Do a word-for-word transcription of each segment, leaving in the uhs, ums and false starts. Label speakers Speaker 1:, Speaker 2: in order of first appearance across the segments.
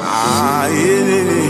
Speaker 1: Ah, yeah.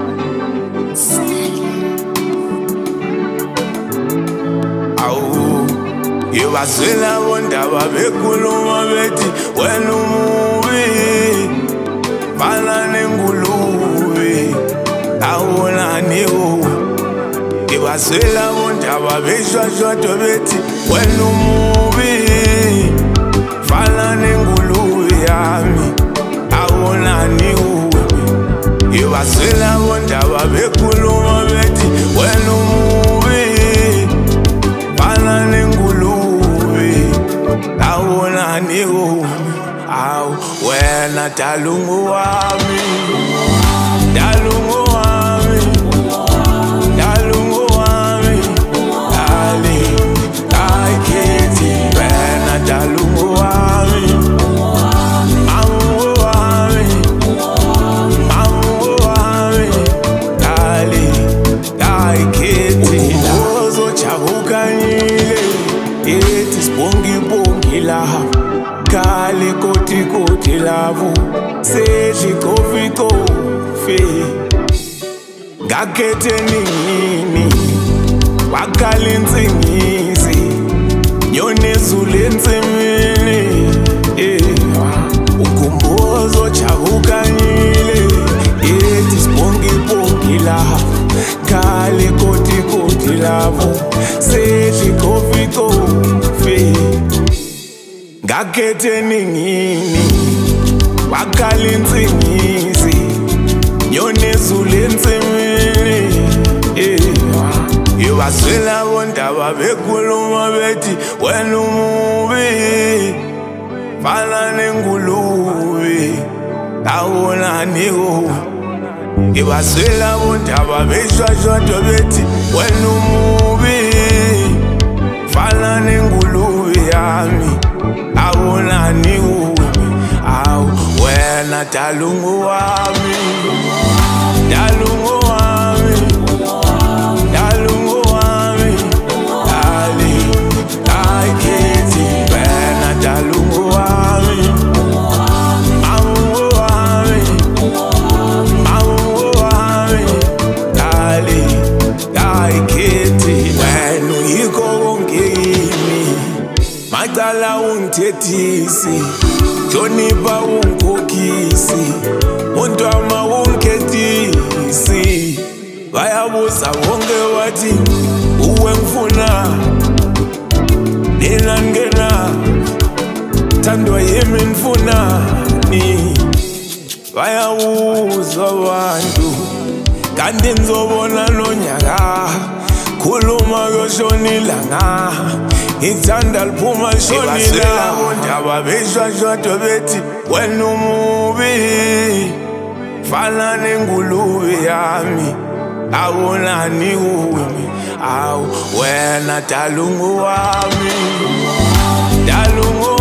Speaker 1: Awu, yebazela bondaba bekhuluma bethi wena umubi, fana nengulube, awonani wo. Yebazela bondaba beshwashwatha bethi wena umubi, fana nengulube yami, awonani wo. Yebazela bondaba bekhuluma bethi wena umubi, fana nengulube, awonani wo. Awu, wena dalungu wami, dalungu wami, dalungu wami, dali, ayikhethi, wena dalungu wami, mamungu wami, mamungu wami, dali, ayikhethi. Uzojabukanyile, ethi sibongi bongi lapho, kale koti koti lapho, sedli kofi kofi. Ngakhethe nini, wakhala insingisi, nyonezulu ensimini, ukhumbuzo ojabukanyile, ethi sibongi bongi lapho, kale koti koti lapho, sedli kofi kofi. Ngakhethe nini, wakhala insingisi, nyonezulu ensimini, yebazela bondaba bekhuluma bethi wena umubi, fana nengulube, awonani wo. Yebazela bondaba beshwashwatha bethi wena umubi, fana nengulube yami, awonani wo. Awu, wena dalungu wami, dalungu wami, dalungu wami, dali, ayikhethi, wena dalungu wami, mamungu wami, mamungu wami, dali, ayikhethi. Wena uyikho konke kimi, macala ungithethisi, hlonipha ungikhokhisi, untwama ungikhethisi. Bayabuza bonke bathi uwe ngifuna, nina ngena, thandwa yimi nifunani. Bayabuza abantu, kanti nizobona nonyaka, khuluma kuyoshonila nga, ithanda liphuma lishonila. Yebazela bondaba beshwashwatha bethi wena umubi, fana nengulube yami, awonani wo. Awu, wena dalungu wami, dalungu